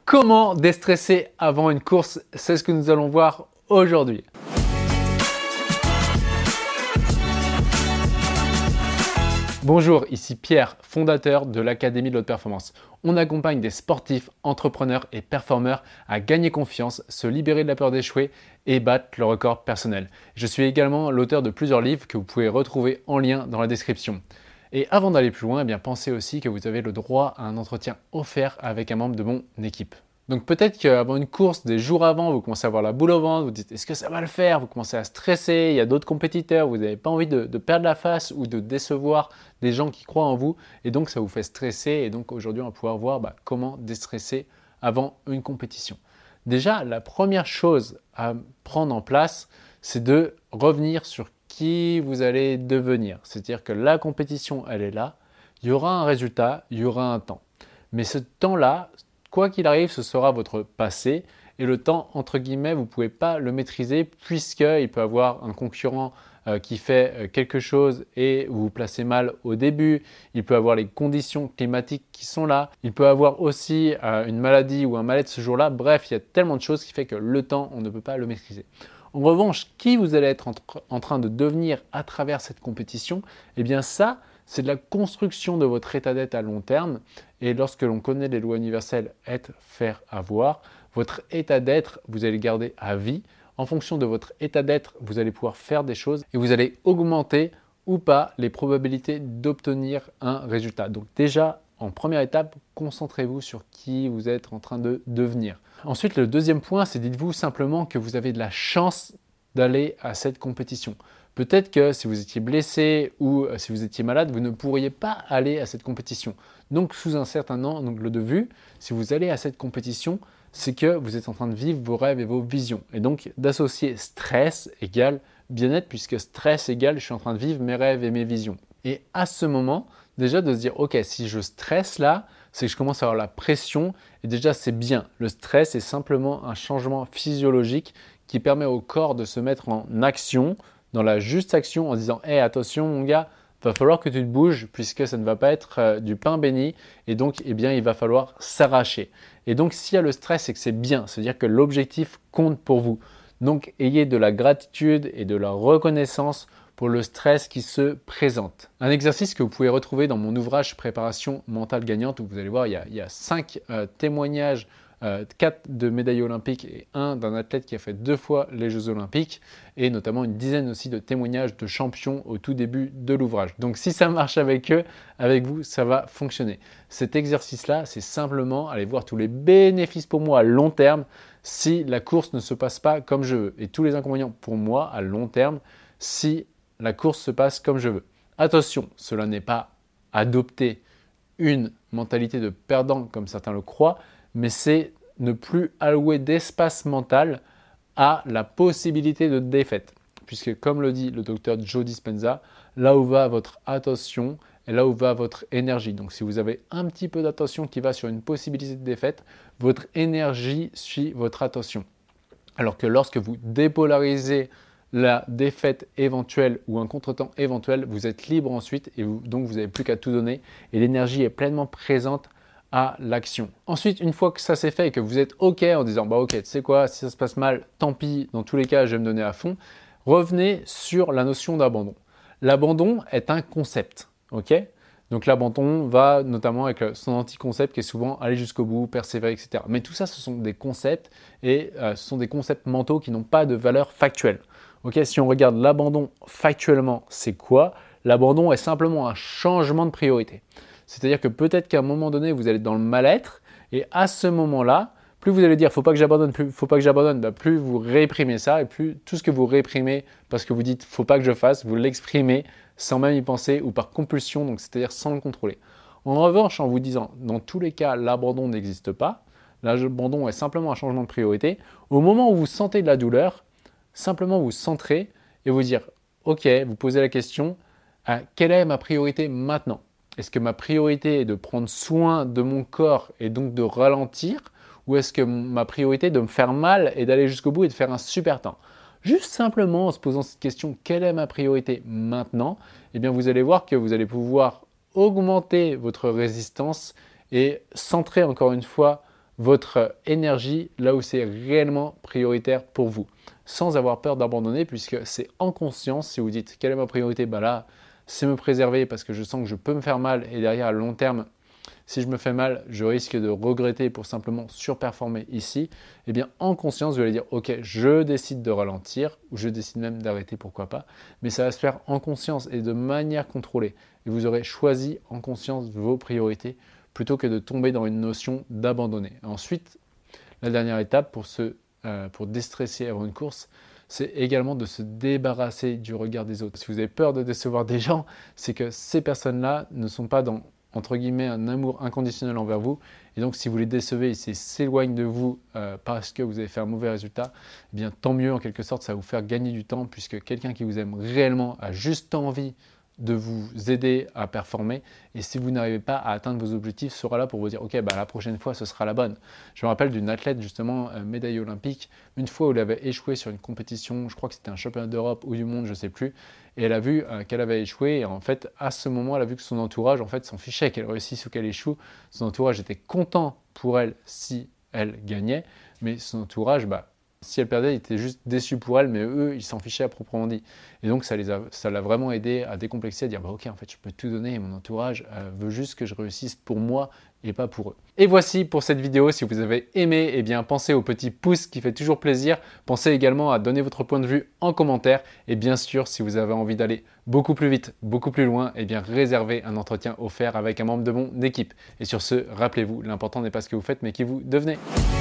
Comment déstresser avant une course? C'est ce que nous allons voir aujourd'hui. Bonjour, ici Pierre, fondateur de l'Académie de l'Haute Performance. On accompagne des sportifs, entrepreneurs et performeurs à gagner confiance, se libérer de la peur d'échouer et battre le record personnel. Je suis également l'auteur de plusieurs livres que vous pouvez retrouver en lien dans la description. Et avant d'aller plus loin, pensez aussi que vous avez le droit à un entretien offert avec un membre de mon équipe. Donc peut-être qu'avant une course, des jours avant, vous commencez à avoir la boule au ventre, vous dites est-ce que ça va le faire? Vous commencez à stresser, il y a d'autres compétiteurs, vous n'avez pas envie de perdre la face ou de décevoir des gens qui croient en vous et donc ça vous fait stresser et donc aujourd'hui on va pouvoir voir comment déstresser avant une compétition. Déjà, la première chose à prendre en place, c'est de revenir sur qui vous allez devenir. C'est-à-dire que la compétition, elle est là, il y aura un résultat, il y aura un temps. Mais ce temps-là, quoi qu'il arrive, ce sera votre passé et le temps, entre guillemets, vous ne pouvez pas le maîtriser puisqu'il peut y avoir un concurrent qui fait quelque chose et vous vous placez mal au début. Il peut y avoir les conditions climatiques qui sont là. Il peut y avoir aussi une maladie ou un mal-être ce jour-là. Bref, il y a tellement de choses qui fait que le temps, on ne peut pas le maîtriser. En revanche, qui vous allez être en train de devenir à travers cette compétition, ça, c'est de la construction de votre état d'être à long terme. Et lorsque l'on connaît les lois universelles, être, faire, avoir, votre état d'être, vous allez le garder à vie. En fonction de votre état d'être, vous allez pouvoir faire des choses et vous allez augmenter ou pas les probabilités d'obtenir un résultat. Donc déjà, en première étape, concentrez-vous sur qui vous êtes en train de devenir. Ensuite, le deuxième point, c'est dites-vous simplement que vous avez de la chance d'aller à cette compétition. Peut-être que si vous étiez blessé ou si vous étiez malade, vous ne pourriez pas aller à cette compétition. Donc, sous un certain angle de vue, si vous allez à cette compétition, c'est que vous êtes en train de vivre vos rêves et vos visions. Et donc, d'associer stress égale bien-être, puisque stress égale je suis en train de vivre mes rêves et mes visions. Et à ce moment, déjà de se dire, ok, si je stresse là, c'est que je commence à avoir la pression et déjà c'est bien. Le stress est simplement un changement physiologique qui permet au corps de se mettre en action, dans la juste action en disant hey, attention mon gars, va falloir que tu te bouges puisque ça ne va pas être du pain béni et donc il va falloir s'arracher. Et donc s'il y a le stress, c'est que c'est bien, c'est-à-dire que l'objectif compte pour vous. Donc ayez de la gratitude et de la reconnaissance pour le stress qui se présente. Un exercice que vous pouvez retrouver dans mon ouvrage Préparation mentale gagnante où vous allez voir, il y a 5 témoignages, 4 de médailles olympiques et 1 d'un athlète qui a fait 2 fois les Jeux olympiques et notamment une dizaine aussi de témoignages de champions au tout début de l'ouvrage. Donc si ça marche avec eux, avec vous, ça va fonctionner. Cet exercice-là, c'est simplement aller voir tous les bénéfices pour moi à long terme si la course ne se passe pas comme je veux et tous les inconvénients pour moi à long terme si la course se passe comme je veux. Attention, cela n'est pas adopter une mentalité de perdant comme certains le croient, mais c'est ne plus allouer d'espace mental à la possibilité de défaite. Puisque comme le dit le docteur Joe Dispenza, là où va votre attention et là où va votre énergie. Donc si vous avez un petit peu d'attention qui va sur une possibilité de défaite, votre énergie suit votre attention. Alors que lorsque vous dépolarisez la défaite éventuelle ou un contretemps éventuel, vous êtes libre ensuite et donc vous n'avez plus qu'à tout donner et l'énergie est pleinement présente à l'action. Ensuite, une fois que ça s'est fait et que vous êtes OK en disant ok, tu sais quoi, si ça se passe mal, tant pis, dans tous les cas, je vais me donner à fond, revenez sur la notion d'abandon. L'abandon est un concept, ok? Donc l'abandon va notamment avec son anti-concept qui est souvent aller jusqu'au bout, persévérer, etc. Mais tout ça, ce sont des concepts et ce sont des concepts mentaux qui n'ont pas de valeur factuelle. Okay, si on regarde l'abandon factuellement, c'est quoi? L'abandon est simplement un changement de priorité. C'est-à-dire que peut-être qu'à un moment donné, vous allez être dans le mal-être et à ce moment-là, plus vous allez dire « faut pas que j'abandonne, plus vous réprimez ça et plus tout ce que vous réprimez parce que vous dites « faut pas que je fasse », vous l'exprimez sans même y penser ou par compulsion, donc c'est-à-dire sans le contrôler. En revanche, en vous disant « dans tous les cas, l'abandon n'existe pas », l'abandon est simplement un changement de priorité, au moment où vous sentez de la douleur, simplement vous centrer et vous dire « ok, vous posez la question « quelle est ma priorité maintenant ?» Est-ce que ma priorité est de prendre soin de mon corps et donc de ralentir ou est-ce que ma priorité est de me faire mal et d'aller jusqu'au bout et de faire un super temps? Juste simplement en se posant cette question, quelle est ma priorité maintenant? Vous allez voir que vous allez pouvoir augmenter votre résistance et centrer encore une fois votre énergie là où c'est réellement prioritaire pour vous, sans avoir peur d'abandonner, puisque c'est en conscience. Si vous dites quelle est ma priorité, bah là, c'est me préserver parce que je sens que je peux me faire mal et derrière à long terme, si je me fais mal, je risque de regretter pour simplement surperformer ici. Eh bien, en conscience, vous allez dire, ok, je décide de ralentir, ou je décide même d'arrêter, pourquoi pas. Mais ça va se faire en conscience et de manière contrôlée. Et vous aurez choisi en conscience vos priorités plutôt que de tomber dans une notion d'abandonner. Ensuite, la dernière étape pour déstresser avant une course, c'est également de se débarrasser du regard des autres. Si vous avez peur de décevoir des gens, c'est que ces personnes-là ne sont pas dans, entre guillemets, un amour inconditionnel envers vous. Et donc, si vous les décevez et s'ils s'éloignent de vous parce que vous avez fait un mauvais résultat, eh bien, tant mieux, en quelque sorte, ça va vous faire gagner du temps, puisque quelqu'un qui vous aime réellement a juste envie de vous aider à performer. Et si vous n'arrivez pas à atteindre vos objectifs, sera là pour vous dire, ok, bah, la prochaine fois, ce sera la bonne. Je me rappelle d'une athlète, justement, médaille olympique, une fois où elle avait échoué sur une compétition, je crois que c'était un championnat d'Europe ou du monde, je ne sais plus, et elle a vu qu'elle avait échoué, et en fait, à ce moment, elle a vu que son entourage, en fait, s'en fichait, qu'elle réussisse ou qu'elle échoue. Son entourage était content pour elle si elle gagnait, mais son entourage, bah, si elle perdait, il était juste déçu pour elle, mais eux, ils s'en fichaient à proprement dit. Et donc, ça l'a vraiment aidé à décomplexer, à dire, bah, ok, en fait, je peux tout donner, et mon entourage veut juste que je réussisse pour moi et pas pour eux. Et voici pour cette vidéo. Si vous avez aimé, eh bien, pensez au petit pouce qui fait toujours plaisir. Pensez également à donner votre point de vue en commentaire. Et bien sûr, si vous avez envie d'aller beaucoup plus vite, beaucoup plus loin, eh bien, réservez un entretien offert avec un membre de mon équipe. Et sur ce, rappelez-vous, l'important n'est pas ce que vous faites, mais qui vous devenez.